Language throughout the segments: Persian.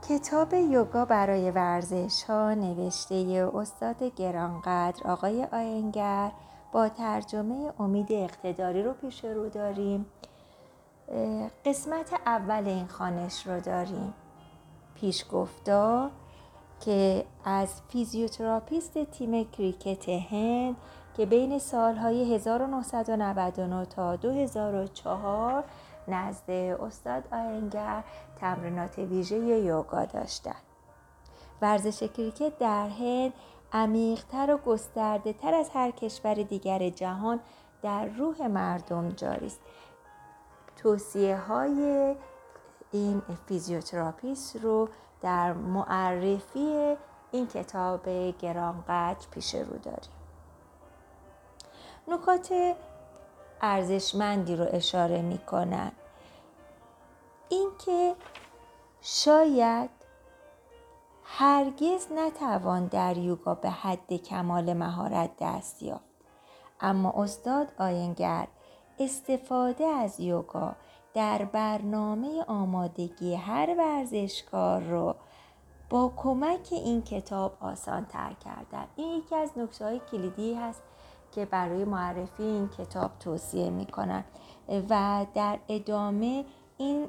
کتاب یوگا برای ورزش ها نوشته استاد گرانقدر آقای آینگر با ترجمه امید اقتداری رو پیش رو داریم. قسمت اول این خوانش رو داریم. پیشگفتار که از فیزیوتراپیست تیم کریکت هند که بین سالهای 1999 تا 2004 نزد استاد آینگر تمرینات ویژه یوگا داشتند. ورزش کریکت در هند عمیق‌تر و گسترده‌تر از هر کشور دیگر جهان در روح مردم جاری است. توصیه‌های این فیزیوتراپیست رو در معرفی این کتاب گرانقدر پیش رو داریم. نکات ارزشمندی رو اشاره می‌کنن. این که شاید هرگز نتوان در یوگا به حد کمال مهارت دست یافت، اما استاد آینگر استفاده از یوگا در برنامه آمادگی هر ورزشکار رو با کمک این کتاب آسان تر کردن. این یکی از نکته‌های کلیدی هست که برای معرفی این کتاب توصیه می‌کنن و در ادامه این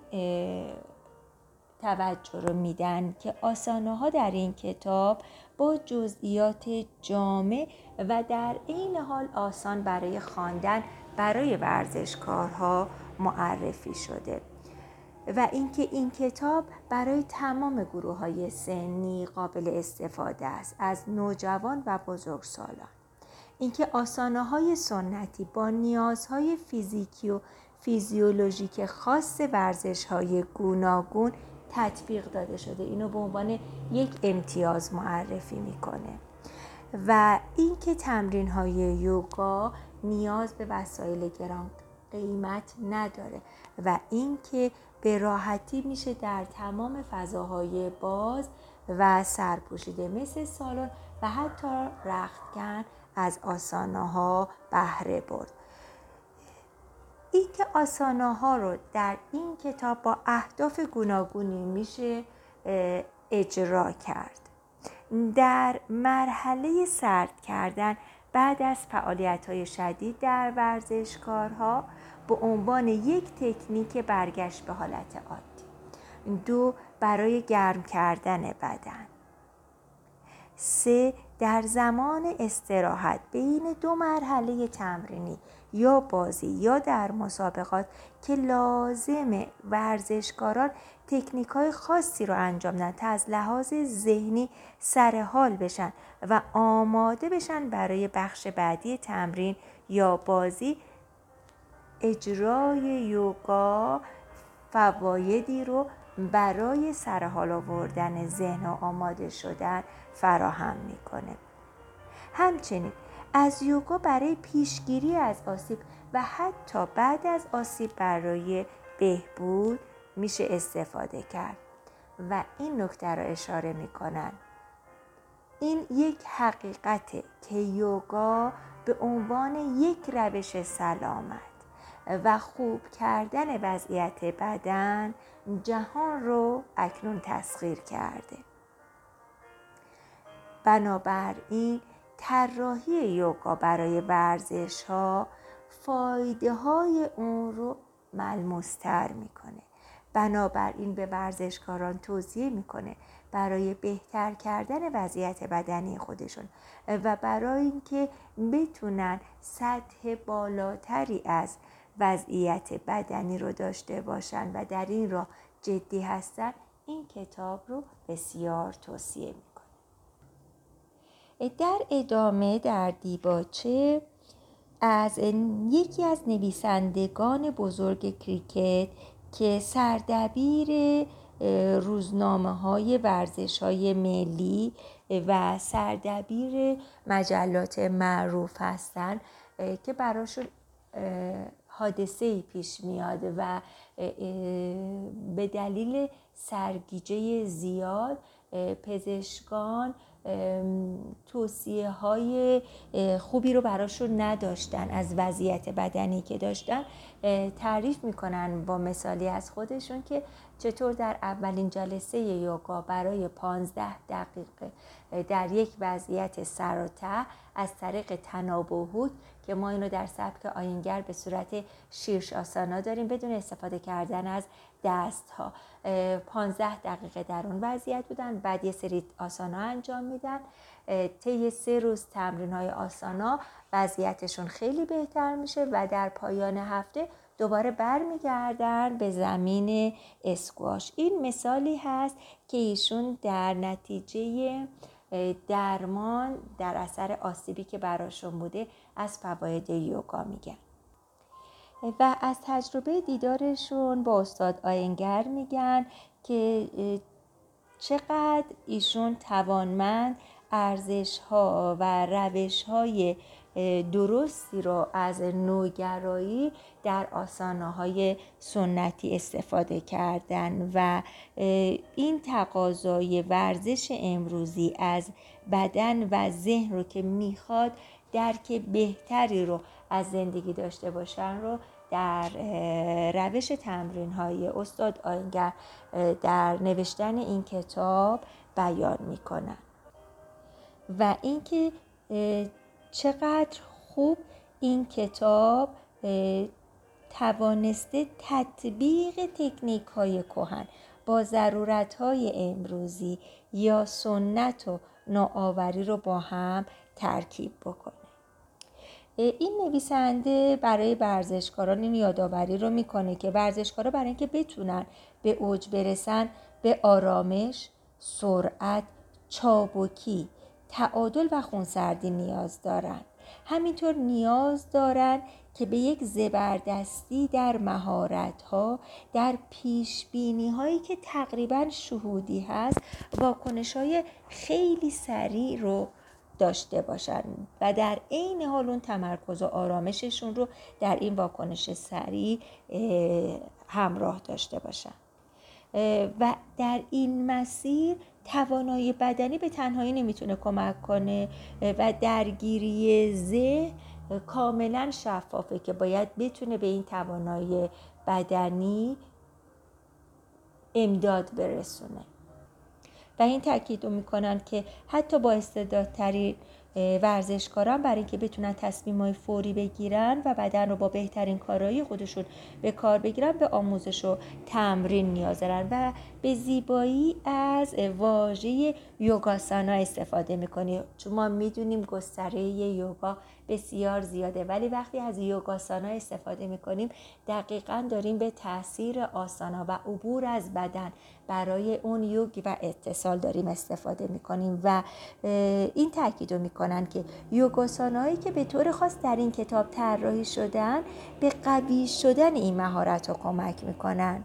توجه رو میدن که آسانه‌ها در این کتاب با جزئیات جامع و در عین حال آسان برای خواندن برای ورزشکارها معرفی شده و اینکه این کتاب برای تمام گروه‌های سنی قابل استفاده است، از نوجوان و بزرگسالان. اینکه آسانه‌های سنتی با نیازهای فیزیکی و فیزیولوژیک خاص ورزش‌های گوناگون تطبیق داده شده، اینو به عنوان یک امتیاز معرفی میکنه و اینکه تمرین‌های یوگا نیاز به وسایل گران قیمت نداره و اینکه به راحتی میشه در تمام فضاهای باز و سرپوشیده مثل سالن و حتی رختکن از آسانه‌ها بهره برد. این که آسانه‌ها رو در این کتاب با اهداف گوناگونی میشه اجرا کرد. در مرحله سرد کردن بعد از فعالیت‌های شدید در ورزشکارها به عنوان یک تکنیک برگشت به حالت عادی. 2. برای گرم کردن بدن. 3. در زمان استراحت بین 2 مرحله تمرینی یا بازی یا در مسابقات که لازم ورزشکاران تکنیک‌های خاصی رو انجام دهند تا از لحاظ ذهنی سرحال بشن و آماده بشن برای بخش بعدی تمرین یا بازی، اجرای یوگا فوایدی رو برای سرحال آوردن ذهن و آماده شدن فراهم میکنه. همچنین از یوگا برای پیشگیری از آسیب و حتی بعد از آسیب برای بهبود میشه استفاده کرد و این نکته را اشاره میکنن. این یک حقیقته که یوگا به عنوان یک روش سلامت و خوب کردن وضعیت بدن جهان رو اکنون تسخیر کرده. بنابراین طراحی یوگا برای ورزش ها فایده های اون رو ملموس‌تر میکنه. بنابراین به ورزشکاران توصیه میکنه برای بهتر کردن وضعیت بدنی خودشون و برای اینکه بتونن سطح بالاتری از وضعیت بدنی رو داشته باشن و در این راه جدی هستن، این کتاب رو بسیار توصیه میکنه. در ادامه در دیباچه از یکی از نویسندگان بزرگ کریکت که سردبیر روزنامه‌های ورزش‌های ملی و سردبیر مجلات معروف هستند که براشون حادثه‌ای پیش میاد و به دلیل سرگیجه زیاد پزشکان توصیه های خوبی رو براشون نداشتن از وضعیت بدنی که داشتن، تعریف میکنن با مثالی از خودشون که چطور در اولین جلسه یوگا برای 15 دقیقه در یک وضعیت سر و ته از طریق تناب و هوک که ما اینو در سبک آینگر به صورت شیرش آسانا داریم بدون استفاده کردن از دست ها، 15 دقیقه در اون وضعیت بودن. بعد یه سری آسانا انجام میدن. طی 3 روز تمرین های آسانا وضعیتشون خیلی بهتر میشه و در پایان هفته دوباره برمیگردن به زمین اسکواش. این مثالی هست که ایشون در نتیجه درمان در اثر آسیبی که براشون بوده از فواید یوگا میگن. و از تجربه دیدارشون با استاد آینگر میگن که چقدر ایشون توانمند ارزش‌ها و روش‌های درستی رو از نوگرایی در آسانه‌های سنتی استفاده کردن و این تقاضای ورزش امروزی از بدن و ذهن رو که میخواد درک بهتری رو از زندگی داشته باشن رو در روش تمرین‌های استاد آینگر در نوشتن این کتاب بیان میکنن و اینکه چقدر خوب این کتاب توانسته تطبیق تکنیک‌های کهن با ضرورت‌های امروزی یا سنت و نوآوری رو با هم ترکیب بکنه. این نویسنده برای ورزشکاران این یادآوری رو میکنه که ورزشکارا برای اینکه بتونن به اوج برسن به آرامش، سرعت، چابکی، تعادل و خونسردی نیاز دارن. همینطور نیاز دارن که به یک زبردستی در مهارت‌ها، در پیشبینی‌هایی که تقریباً شهودی هست، واکنش‌های خیلی سریع رو داشته باشن و در عین حال اون تمرکز و آرامششون رو در این واکنش سریع همراه داشته باشن. و در این مسیر توانایی بدنی به تنهایی نمیتونه کمک کنه و درگیری ذهن کاملا شفافه که باید بتونه به این توانایی بدنی امداد برسونه. و این تاکید رو میکنن که حتی با استعدادترین ورزشکاران برای اینکه بتونن تصمیم‌های فوری بگیرن و بدن رو با بهترین کارایی خودشون به کار بگیرن به آموزش و تمرین نیاز دارن و به زیبایی از واژه یوگاسانا استفاده میکنه، چون ما میدونیم گستره یوگا بسیار زیاده، ولی وقتی از یوگاسانا استفاده میکنیم دقیقاً داریم به تاثیر آسانا و عبور از بدن برای اون یوگ و اتصال داریم استفاده میکنیم و این تاکید رو میکنن که یوگاسانایی که به طور خاص در این کتاب طراحی شدن به قوی شدن این مهارت رو کمک میکنن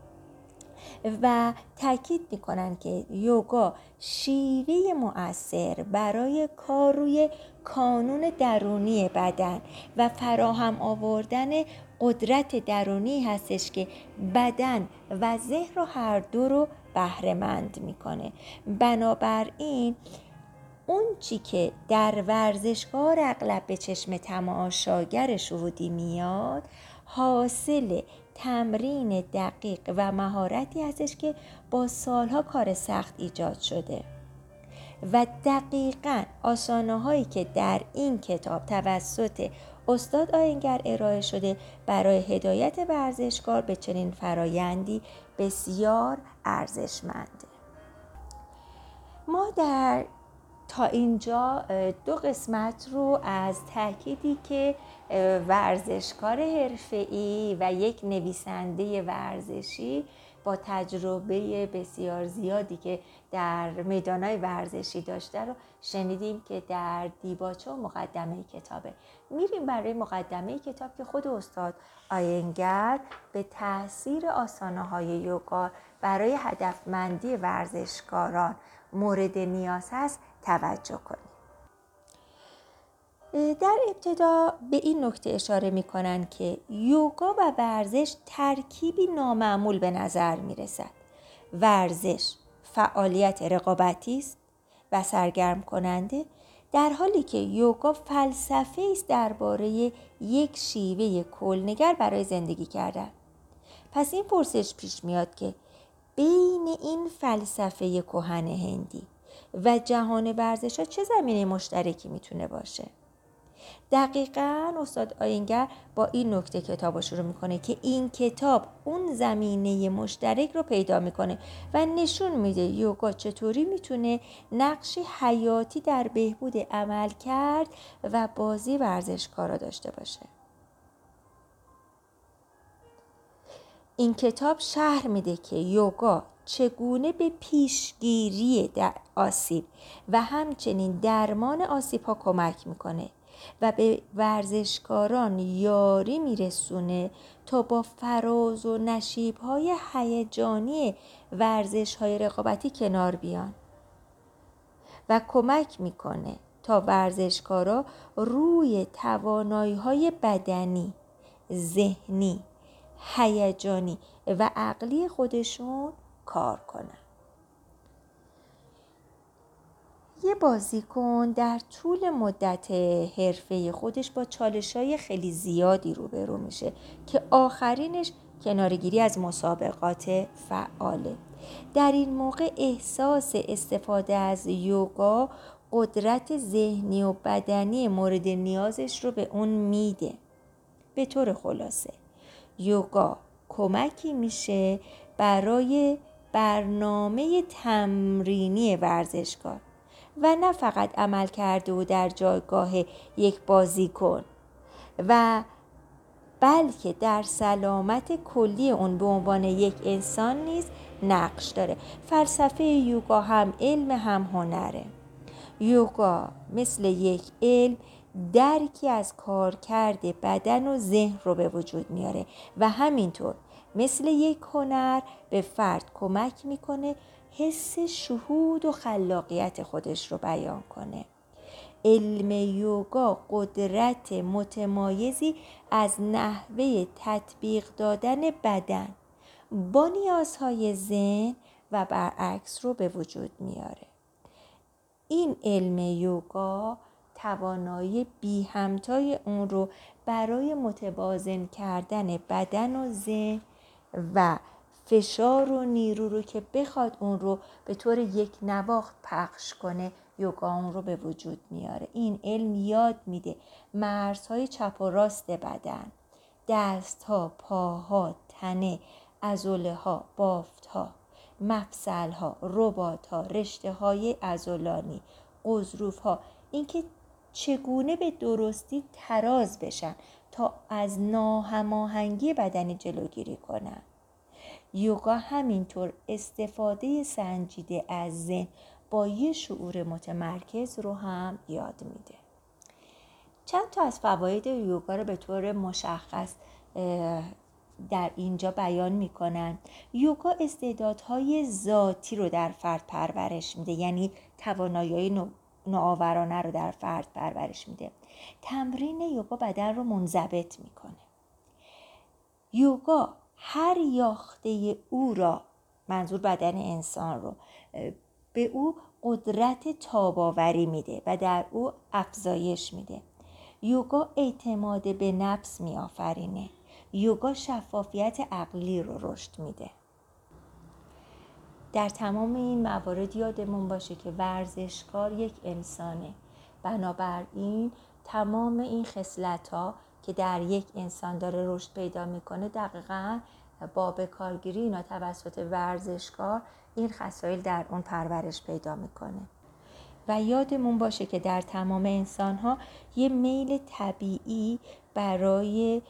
و تاکید میکنن که یوگا شیوه مؤثر برای کار روی کانون درونی بدن و فراهم آوردن قدرت درونی هستش که بدن و ذهن رو هر دو رو بهره مند میکنه. بنابراین اون چی که در ورزشکار اغلب به چشم تماشاگر شهودی میاد حاصل تمرین دقیق و مهارتی هستش که با سالها کار سخت ایجاد شده و دقیقاً آسانه‌هایی که در این کتاب توسط استاد آینگر ارائه شده برای هدایت ورزشکار به چنین فرایندی بسیار ارزشمنده. ما تا اینجا 2 قسمت رو از تأکیدی که ورزشکار حرفه‌ای و یک نویسنده ورزشی با تجربه بسیار زیادی که در میدانهای ورزشی داشته رو شنیدیم که در دیباچه و مقدمه کتابه. میریم برای مقدمه کتاب که خود استاد آینگر به تاثیر آسانه‌های یوگا برای هدفمندی ورزشکاران مورد نیاز هست توجه کنیم. در ابتدا به این نکته اشاره می‌کنند که یوگا و ورزش ترکیبی نامعمول به نظر می‌رسد. ورزش فعالیت رقابتی است، و سرگرم کننده، در حالی که یوگا فلسفه است درباره یک شیوه کلنگر برای زندگی کردن. پس این پرسش پیش میاد که بین این فلسفه کهن هندی و جهان ورزش ها چه زمینه مشترکی میتونه باشه؟ دقیقاً استاد آینگر با این نکته کتاب رو شروع میکنه که این کتاب اون زمینه مشترک رو پیدا میکنه و نشون میده یوگا چطوری میتونه نقش حیاتی در بهبود عملکرد و بازی ورزشکارا داشته باشه. این کتاب شرح میده که یوگا چگونه به پیشگیری در آسیب و همچنین درمان آسیب ها کمک میکنه و به ورزشکاران یاری میرسونه تا با فراز و نشیب های هیجانی ورزش های رقابتی کنار بیان و کمک میکنه تا ورزشکارا روی توانایی های بدنی، ذهنی، هیجانی و عقلی خودشون کار کنن. یه بازیکن در طول مدت حرفه خودش با چالش‌های خیلی زیادی روبرو میشه که آخرینش کناره‌گیری از مسابقات فعاله. در این موقع احساس استفاده از یوگا قدرت ذهنی و بدنی مورد نیازش رو به اون میده. به طور خلاصه یوگا کمکی میشه برای برنامه تمرینی ورزشکار و نه فقط عمل کرده و در جایگاه یک بازیکن و بلکه در سلامت کلی اون به عنوان یک انسان نیز نقش داره. فلسفه یوگا هم علم هم هنره. یوگا مثل یک علم درکی از کارکرد بدن و ذهن رو به وجود میاره و همینطور مثل یک هنر به فرد کمک میکنه حس شهود و خلاقیت خودش رو بیان کنه. علم یوگا قدرت متمایزی از نحوه تطبیق دادن بدن با نیازهای ذهن و برعکس رو به وجود میاره. این علم یوگا توانایی بی همتای اون رو برای متوازن کردن بدن و ذهن و فشار و نیرو رو که بخواد اون رو به طور یک نواخت پخش کنه، یوگا اون رو به وجود میاره. این علم یاد میده مرزهای چپ و راست بدن، دستها، پاها، تنه، عضله ها، بافت ها، مفصل ها، رباط ها، رشته های عضلانی، غضروف ها، اینکه چگونه به درستی تراز بشن تا از ناهماهنگی بدنی جلوگیری کنن. یوگا همینطور استفاده سنجیده از ذهن با یه شعور متمرکز رو هم یاد میده. چند تا از فواید یوگا رو به طور مشخص در اینجا بیان میکنن. یوگا استعدادهای ذاتی رو در فرد پرورش میده، یعنی توانایی نوآورانه رو در فرد پرورش میده. تمرین یوگا بدن رو منضبط میکنه. یوگا هر یاخته او را، منظور بدن انسان رو، به او قدرت تاب‌آوری میده و در او افزایش میده. یوگا اعتماد به نفس میآفرینه. یوگا شفافیت عقلی رو رشد میده. در تمام این موارد یادمون باشه که ورزشکار یک انسانه. بنابراین تمام این خصلت‌ها که در یک انسان داره رشد پیدا میکنه دقیقاً با به کارگیری اینا توسط ورزشکار این خصایل در اون پرورش پیدا میکنه. و یادمون باشه که در تمام انسان‌ها یه میل طبیعی برای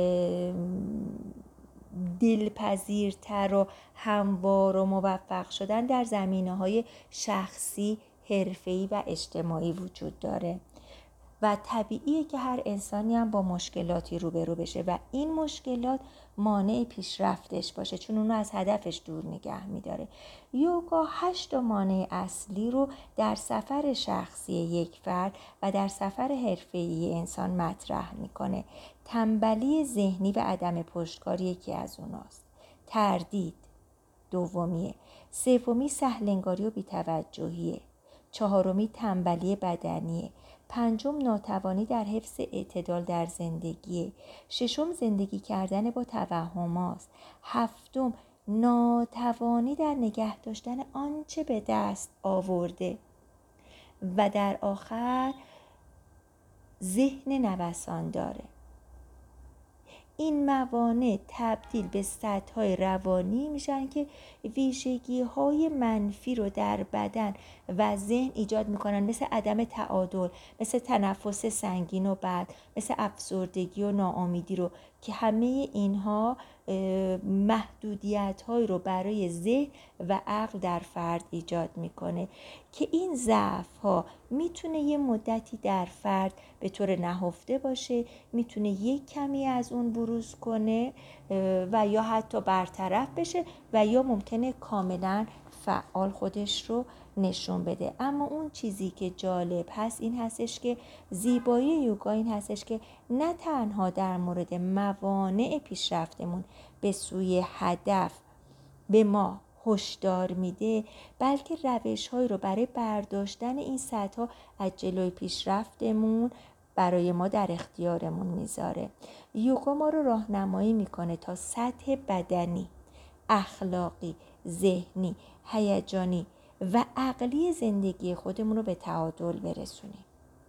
دلپذیرتر و هموار و موفق شدن در زمینه‌های شخصی، حرفه‌ای و اجتماعی وجود داره و طبیعیه که هر انسانی هم با مشکلاتی روبرو بشه و این مشکلات مانع پیشرفتش باشه، چون اونو از هدفش دور نگه میداره. یوگا 8 مانع اصلی رو در سفر شخصی یک فرد و در سفر حرفه‌ای انسان مطرح میکنه. تنبلی ذهنی و عدم پشتکاری یکی از اوناست. تردید دومیه. سومی سهل‌انگاری و بی‌توجهیه. چهارمی تنبلی بدنیه. پنجم ناتوانی در حفظ اعتدال در زندگیه. ششم زندگی کردن با توهمات. هفتم ناتوانی در نگه داشتن آنچه به دست آورده. و در آخر ذهن نوسان داره. این موانع تبدیل به سطح‌های روانی میشن که ویژگی‌های منفی رو در بدن و ذهن ایجاد میکنن، مثل عدم تعادل، مثل تنفس سنگین و بد، مثل افسردگی و ناامیدی رو که همه اینها محدودیت‌هایی رو برای ذهن و عقل در فرد ایجاد میکنه که این ضعف‌ها میتونه یه مدتی در فرد به طور نهفته باشه، میتونه یک کمی از اون بروز کنه و یا حتی برطرف بشه و یا ممکنه کاملا فعال خودش رو نشون بده. اما اون چیزی که جالب هست این هستش که زیبایی یوگا این هستش که نه تنها در مورد موانع پیشرفتمون به سوی هدف به ما هشدار میده، بلکه روش‌هایی رو برای برداشتن این سطح‌ها از جلوی پیشرفتمون برای ما در اختیارمون میذاره. یوگا ما رو راهنمایی میکنه تا سطح بدنی، اخلاقی، ذهنی، هیجانی و عقلی زندگی خودمون رو به تعادل برسونیم.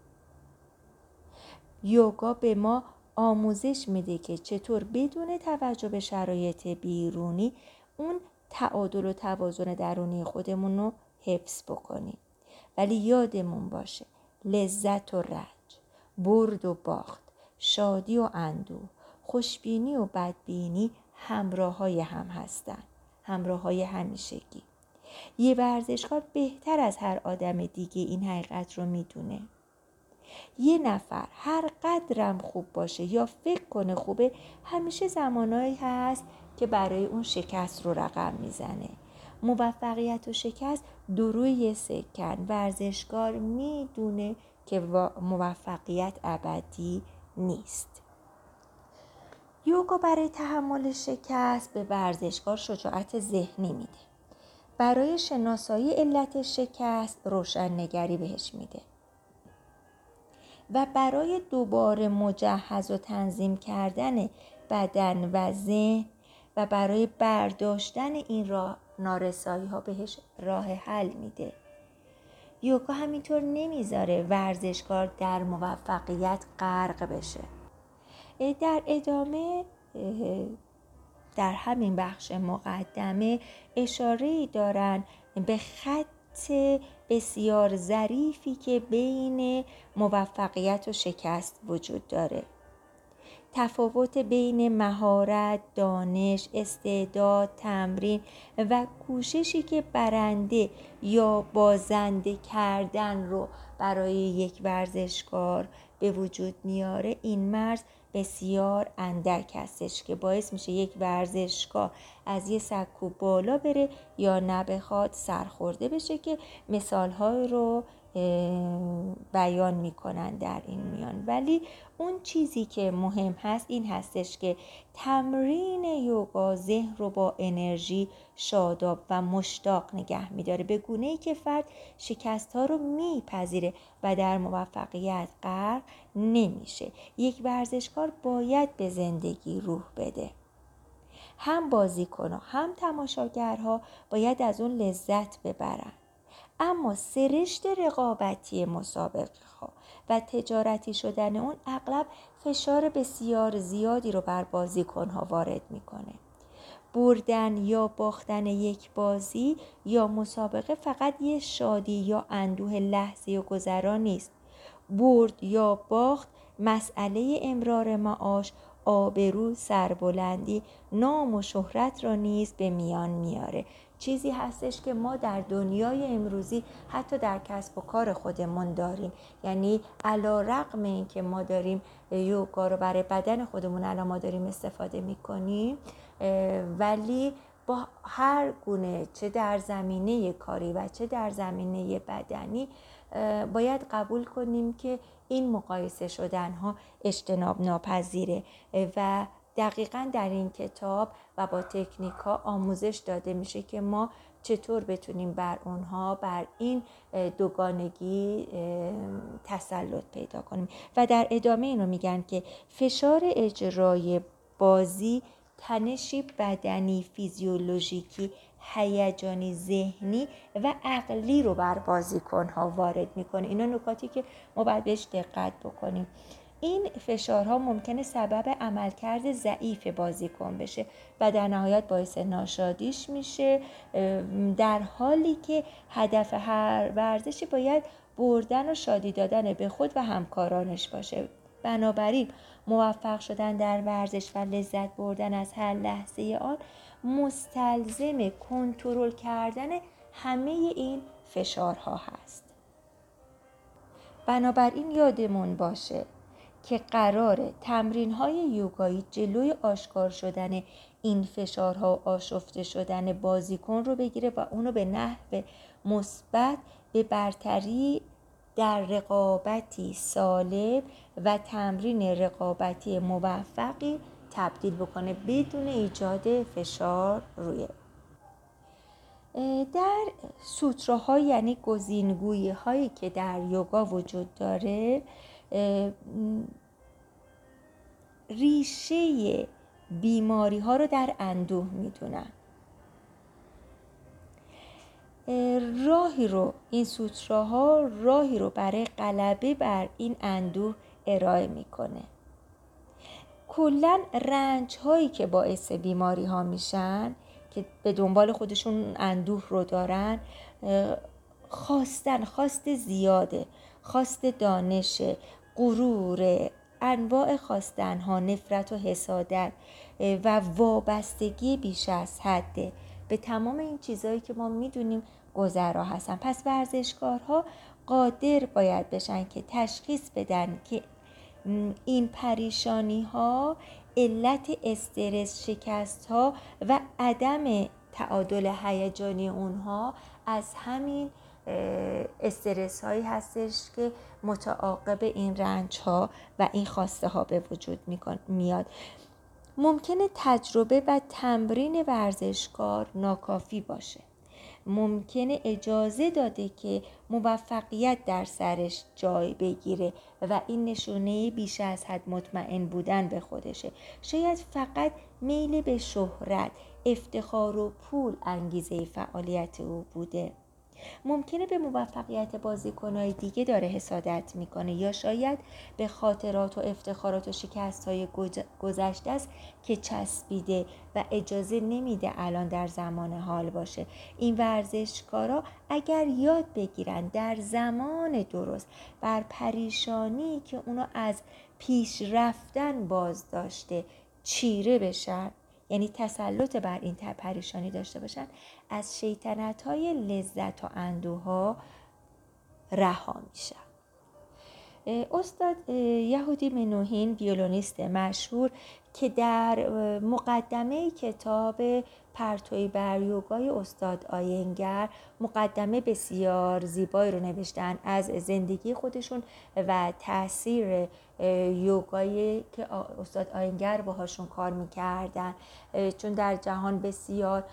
یوگا به ما آموزش میده که چطور بدون توجه به شرایط بیرونی اون تعادل و توازن درونی خودمون رو حفظ بکنیم. ولی یادمون باشه لذت و رنج، برد و باخت، شادی و اندوه، خوشبینی و بدبینی همراه‌های هم هستن، همراه‌های همیشگی. یه ورزشکار بهتر از هر آدم دیگه این حقیقت رو میدونه. یه نفر هر قدرم خوب باشه یا فکر کنه خوبه، همیشه زمانایی هست که برای اون شکست رو رقم میزنه. موفقیت و شکست دو روی سکن. ورزشکار میدونه که موفقیت ابدی نیست. یوگا برای تحمل شکست به ورزشکار شجاعت ذهنی میده. برای شناسایی علت شکست روشن‌نگری بهش میده. و برای دوباره مجهز و تنظیم کردن بدن و ذهن و برای برداشتن این نارسایی ها بهش راه حل میده. یوگا همینطور نمیذاره ورزشکار در موفقیت غرق بشه. در ادامه در همین بخش مقدمه اشاره‌ای دارن به خط بسیار ظریفی که بین موفقیت و شکست وجود داره. تفاوت بین مهارت، دانش، استعداد، تمرین و کوششی که برنده یا بازنده کردن رو برای یک ورزشکار به وجود میاره، این مرز بسیار اندک هستش که باعث میشه یک ورزشکار از یه سکو بالا بره یا نه بخواد سرخورده بشه که مثال‌های رو بیان میکنن در این میان. ولی اون چیزی که مهم هست این هستش که تمرین یوگا ذهن رو با انرژی، شاداب و مشتاق نگه میداره، به گونه‌ای که فرد شکست ها رو میپذیره و در موفقیت غرق نمیشه. یک ورزشکار باید به زندگی روح بده. هم بازیکن‌ها هم تماشاگرها باید از اون لذت ببرن. اما سرشت رقابتی مسابقه ها و تجارتی شدن اون اغلب فشار بسیار زیادی رو بر بازیکن ها وارد میکنه. بردن یا باختن یک بازی یا مسابقه فقط یه شادی یا اندوه لحظه‌ای و گذرا نیست. برد یا باخت مسئله امرار معاش، آبرو، سربلندی، نام و شهرت را نیز به میان میاره. چیزی هستش که ما در دنیای امروزی حتی در کسب و کار خودمون داریم. یعنی علی‌رغم این که ما داریم یوگا رو برای بدن خودمون الان ما داریم استفاده میکنیم، ولی با هر گونه چه در زمینه کاری و چه در زمینه بدنی باید قبول کنیم که این مقایسه شدن ها اجتناب ناپذیره و دقیقاً در این کتاب و با تکنیک ها آموزش داده میشه که ما چطور بتونیم بر اونها، بر این دوگانگی تسلط پیدا کنیم. و در ادامه اینو میگن که فشار اجرای بازی تنشی بدنی، فیزیولوژیکی، هیجانی، ذهنی و عقلی رو بر بازیکن‌ها وارد میکنه. اینا نکاتی که ما باید بهش دقت بکنیم. این فشارها ممکنه سبب عملکرد ضعیف بازیکن بشه و در نهایت باعث ناشادیش میشه، در حالی که هدف هر ورزشی باید بردن و شادی دادن به خود و همکارانش باشه. بنابراین موفق شدن در ورزش و لذت بردن از هر لحظه آن مستلزم کنترل کردن همه این فشارها هست. بنابراین یادمون باشه که قراره تمرین‌های یوگایی جلوی آشکار شدن این فشارها و آشفته شدن بازیکن رو بگیره و اونو به نحو مثبت به برتری در رقابتی سالم و تمرین رقابتی موفقی تبدیل بکنه بدون ایجاد فشار روی. در سوتراها یعنی گزینگویی هایی که در یوگا وجود داره، ریشه بیماری ها رو در اندوه میدونن. این سوتراها راهی رو برای غلبه بر این اندوه ارائه میکنه. کلن رنج هایی که باعث بیماری ها میشن که به دنبال خودشون اندوه رو دارن، خواست زیاده، خواست دانش، غرور، انواع خواستنها، نفرت و حسادت و وابستگی بیش از حده. به تمام این چیزهایی که ما میدونیم گذرا هستن. پس ورزشکارها قادر باید بشن که تشخیص بدن که این پریشانی ها علت استرس، شکست ها و عدم تعادل هیجانی اونها از همین استرس هایی هستش که متعاقب این رنج ها و این خواسته ها به وجود میاد. ممکنه تجربه و تمرین ورزشکار ناکافی باشه. ممکنه اجازه داده که موفقیت در سرش جای بگیره و این نشونه بیش از حد مطمئن بودن به خودشه. شاید فقط میل به شهرت، افتخار و پول انگیزه فعالیت او بوده. ممکنه به موفقیت بازیکن‌های دیگه داره حسادت میکنه، یا شاید به خاطرات و افتخارات و شکست‌های گذشته است که چسبیده و اجازه نمیده الان در زمان حال باشه. این ورزشکارا اگر یاد بگیرن در زمان درست بر پریشانی که اونا از پیش رفتن باز داشته چیره بشن، یعنی تسلط بر این پریشانی داشته باشن، از شیطنت‌های لذت و اندوها رها میشن. استاد یهودی منوهین، ویولونیست مشهور که در مقدمه کتاب پرتوی بر یوگای استاد آینگر مقدمه بسیار زیبایی رو نوشتن از زندگی خودشون و تاثیر یوگایی که استاد آینگر باهاشون کار میکردن، چون در جهان بسیار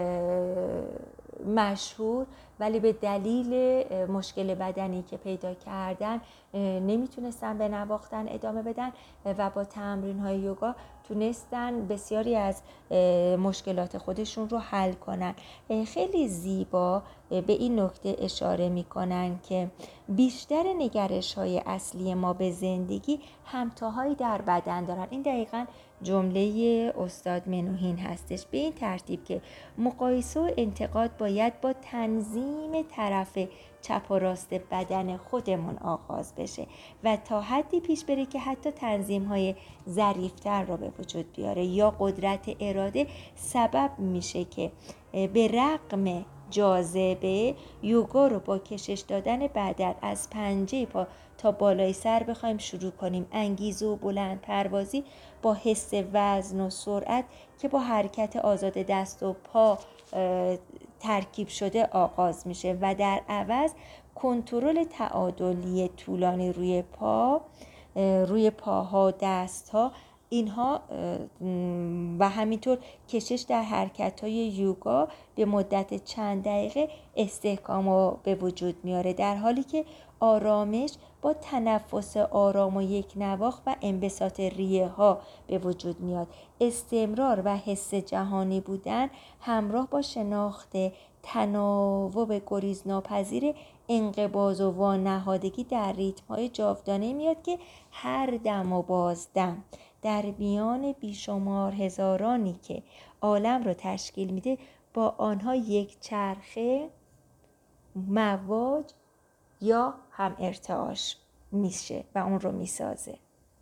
مشهور ولی به دلیل مشکل بدنی که پیدا کردن نمیتونستن به نواختن ادامه بدن و با تمرین های یوگا تونستن بسیاری از مشکلات خودشون رو حل کنن. خیلی زیبا به این نکته اشاره میکنن که بیشتر نگرش های اصلی ما به زندگی همتاهایی در بدن دارن. این دقیقاً جمله استاد منوهین هستش، به این ترتیب که مقایسه و انتقاد باید با تنظیم طرف چپ و راست بدن خودمون آغاز بشه و تا حدی پیش بره که حتی تنظیم‌های ظریف‌تر رو به وجود بیاره، یا قدرت اراده سبب میشه که به رغم جاذبه یوگا رو با کشش دادن بدن از پنجه پا تا بالای سر بخوایم شروع کنیم. انگیزه و بلند پروازی با حس وزن و سرعت که با حرکت آزاد دست و پا ترکیب شده آغاز میشه و در عوض کنترل تعادلی طولانی روی پاها، دستها، اینها و همینطور کشش در حرکت‌های یوگا به مدت چند دقیقه استحکام رو به وجود میاره، در حالی که آرامش با تنفس آرام و یک نواخت و انبساط ریه ها به وجود میاد. استمرار و حس جهانی بودن همراه با شناخت تناوب گریزناپذیر انقباض و وانهادگی در ریتم‌های جاودانه میاد که هر دم و بازدم در میان بیشمار هزارانی که عالم رو تشکیل میده با آنها یک چرخه مواج یا هم ارتعاش میشه و اون رو میسازه.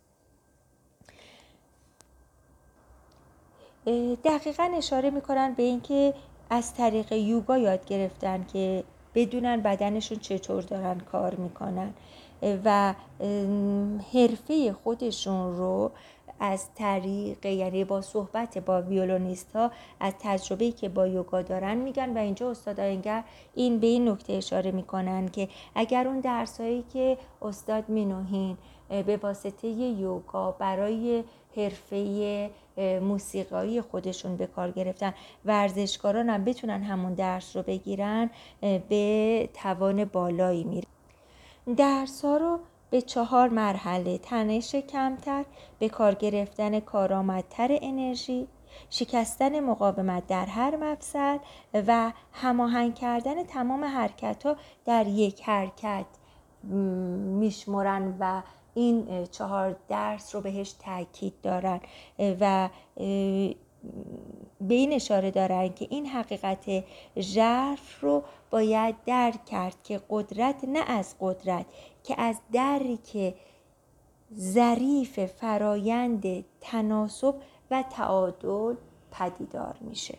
دقیقاً اشاره میکنن به این که از طریق یوگا یاد گرفتن که بدونن بدنشون چطور دارن کار میکنن و حرفه خودشون رو از طریق، یعنی با صحبت با ویولونیست ها از تجربه‌ای که با یوگا دارن میگن. و اینجا استاد آینگر به این نکته اشاره میکنن که اگر اون درسایی که استاد مینوهین به واسطه یوگا برای حرفه موسیقایی خودشون به کار گرفتن، ورزشکاران هم بتونن همون درس رو بگیرن، به توان بالایی میره. درس ها رو به 4 مرحله: تنش کمتر، به کار گرفتن کارآمدتر انرژی، شکستن مقاومت در هر مفصل و هماهنگ کردن تمام حرکت ها در یک حرکت میشمرن و این 4 درس رو بهش تاکید دارن و به این اشاره دارن که این حقیقت ژرف رو باید درک کرد که قدرت نه از قدرت که از درک ظریف فرایند تناسب و تعادل پدیدار میشه.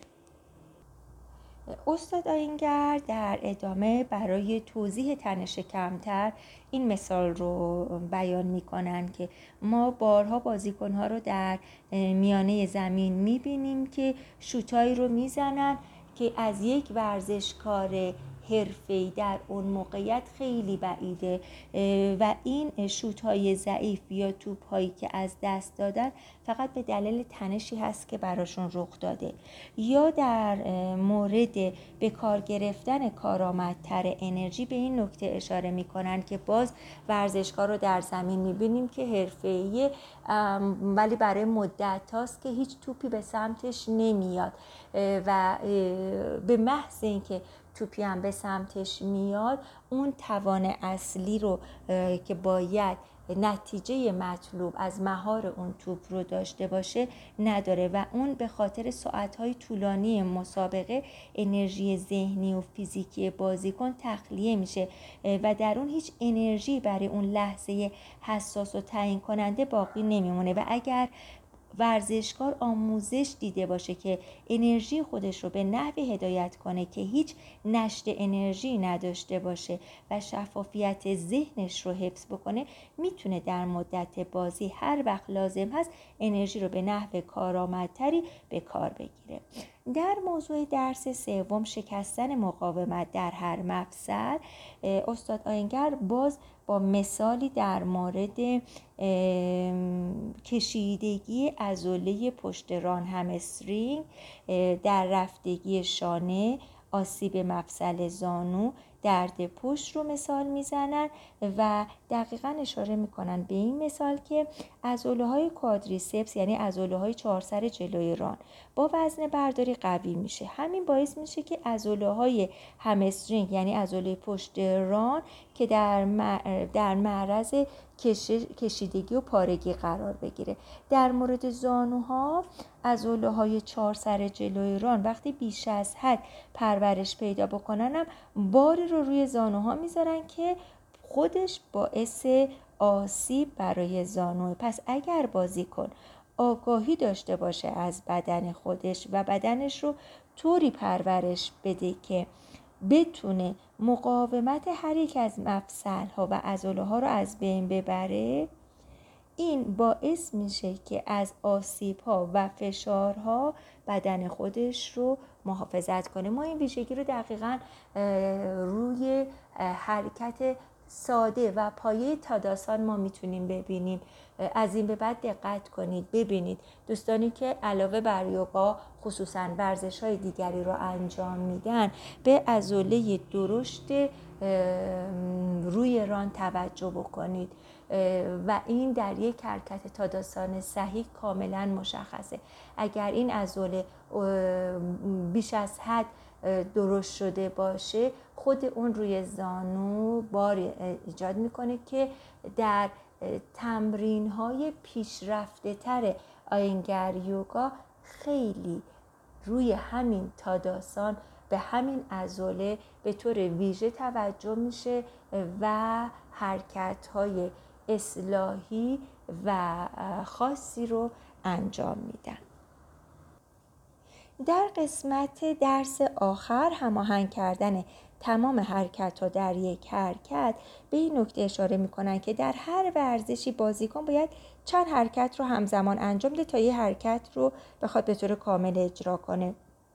استاد آینگر در ادامه برای توضیح تنش کمتر این مثال رو بیان میکنن که ما بارها بازیکنها رو در میانه زمین میبینیم که شوتایی رو میزنن که از یک ورزشکار حرفه‌ای در اون موقعیت خیلی بعیده و این شوت‌های ضعیف یا توپ‌هایی که از دست دادن فقط به دلیل تنشی هست که براشون رخ داده. یا در مورد به کار گرفتن کارآمدتر انرژی به این نکته اشاره می‌کنن که باز ورزشکار رو در زمین می‌بینیم که حرفه‌ایه ولی برای مدت هاست که هیچ توپی به سمتش نمیاد و به محض اینکه توپی هم به سمتش میاد اون توان اصلی رو که باید نتیجه مطلوب از مهار اون توپ رو داشته باشه نداره و اون به خاطر ساعت‌های طولانی مسابقه انرژی ذهنی و فیزیکی بازیکن تخلیه میشه و در اون هیچ انرژی برای اون لحظه حساس و تعیین کننده باقی نمیمونه و اگر ورزشکار آموزش دیده باشه که انرژی خودش رو به نحوی هدایت کنه که هیچ نشت انرژی نداشته باشه و شفافیت ذهنش رو حفظ بکنه، میتونه در مدت بازی هر وقت لازم هست انرژی رو به نحو کارآمدتری به کار بگیره. در موضوع درس سوم، شکستن مقاومت در هر مفصل، استاد آینگر باز با مثالی در مورد کشیدگی عضله پشت ران همسترینگ، در رفتگی شانه، آسیب مفصل زانو، درد پشت رو مثال میزنن و دقیقاً اشاره میکنن به این مثال که عضله‌های کوادریسپس یعنی عضله‌های 4 سر جلوی ران با وزن برداری قوی میشه. همین باعث میشه که عضله‌های همسترینگ یعنی عضله پشت ران که در معرض کشیدگی و پارگی قرار بگیره. در مورد زانوها، عضله‌های 4 سر جلوی ران وقتی بیش از حد پرورش پیدا بکنن هم باری رو روی زانوها میذارن که خودش باعث آسیب برای زانوه. پس اگر بازیکن آگاهی داشته باشه از بدن خودش و بدنش رو طوری پرورش بده که بتونه مقاومت هر یک از مفصل‌ها و عضله‌ها رو از بین ببره، این باعث میشه که از آسیب‌ها و فشارها بدن خودش رو محافظت کنه. ما این ویژگی رو دقیقاً روی حرکت ساده و پایه تاداسان ما میتونیم ببینیم. از این به بعد دقت کنید، ببینید دوستانی که علاوه بر یوگا خصوصا ورزش‌های دیگری رو انجام میدن به عضله درشت روی ران توجه بکنید و این در یک حرکت تاداسان صحیح کاملا مشخصه. اگر این عضله بیش از حد درشت شده باشه، خود اون روی زانو بار ایجاد میکنه که در تمرین های پیشرفته تر آینگر یوگا خیلی روی همین تاداسان به همین عضله به طور ویژه توجه میشه و حرکت های اصلاحی و خاصی رو انجام میدن. در قسمت درس آخر هماهنگ کردن تمام حرکت‌ها در یک حرکت به این نکته اشاره می‌کنن که در هر ورزشی بازیکن باید چند حرکت رو همزمان انجام بده تا یه حرکت رو بخواد به طور کامل اجرا کنه.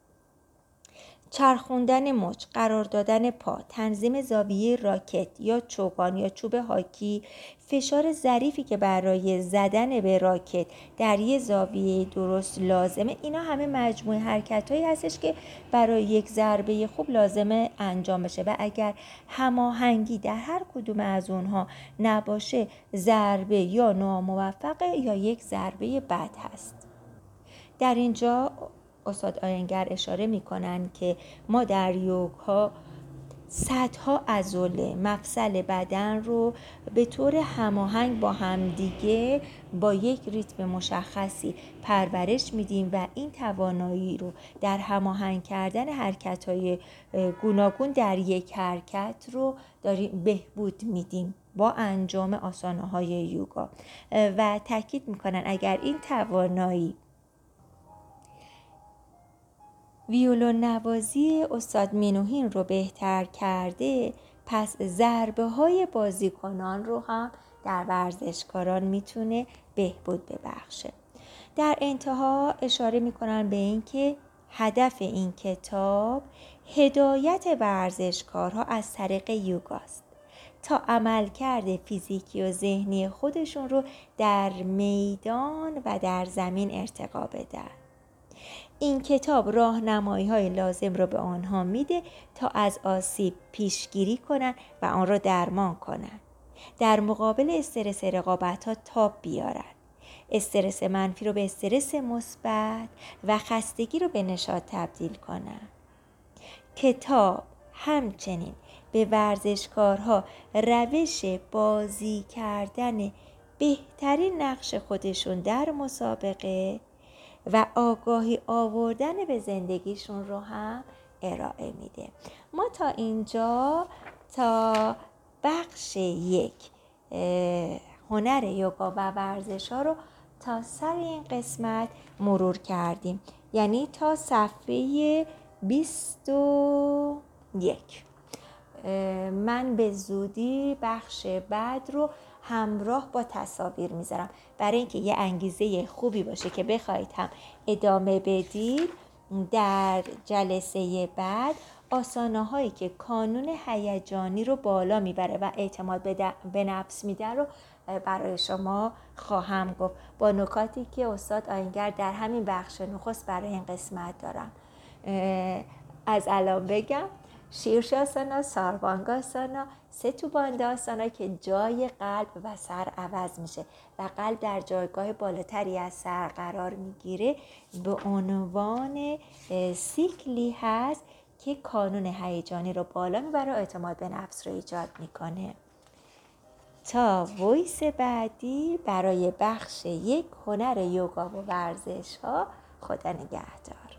چرخوندن مچ، قرار دادن پا، تنظیم زاویه راکت یا چوگان یا چوب هاکی، فشار ظریفی که برای زدن به راکت در یه زاویه درست لازمه، اینا همه مجموعه حرکت‌هایی هستش که برای یک ضربه خوب لازمه انجام بشه و اگر هماهنگی در هر کدوم از اونها نباشه، ضربه یا ناموفقه یا یک ضربه بد هست. در اینجا استاد آینگر اشاره میکنن که ما در یوگا صدها عضله مفصل بدن رو به طور هماهنگ با همدیگه با یک ریتم مشخصی پرورش میدیم و این توانایی رو در هماهنگ کردن حرکت‌های گوناگون در یک حرکت رو داریم بهبود میدیم با انجام آسانه‌های یوگا و تاکید میکنن اگر این توانایی ویولون نوازی استاد مینوهین رو بهتر کرده، پس ضربه های بازیکنان رو هم در ورزشکاران میتونه بهبود ببخشه. در انتها اشاره میکنن به این که هدف این کتاب هدایت ورزشکارها از طریق یوگاست تا عملکرد فیزیکی و ذهنی خودشون رو در میدان و در زمین ارتقا بدن. این کتاب راهنمایی‌های لازم رو به آنها میده تا از آسیب پیشگیری کنن و آن را درمان کنن. در مقابل استرس رقابت‌ها تاب بیارن. استرس منفی رو به استرس مثبت و خستگی رو به نشاط تبدیل کنن. کتاب همچنین به ورزشکارها روش بازی کردن بهترین نقش خودشون در مسابقه و آگاهی آوردن به زندگیشون رو هم ارائه میده. ما تا اینجا تا بخش 1 هنر یوگا و ورزش ها رو تا سر این قسمت مرور کردیم، یعنی تا صفحه 21. من به زودی بخش بعد رو همراه با تصاویر میذارم برای اینکه یه انگیزه خوبی باشه که بخواید هم ادامه بدید. در جلسه بعد آسانه هایی که کانون هیجانی رو بالا میبره و اعتماد به نفس میده رو برای شما خواهم گفت با نکاتی که استاد آینگر در همین بخش نخست برای این قسمت دارم. از الان بگم شیرشاسانا، ساروانگاسانا، ستوبانداسانا که جای قلب و سر عوض میشه و قلب در جایگاه بالاتری از سر قرار میگیره، به عنوان سیکلی هست که کانون هیجانی رو بالا میبره و اعتماد به نفس رو ایجاد میکنه. تا وایس بعدی برای بخش 1 هنر یوگا و ورزش ها، خدا نگهدار.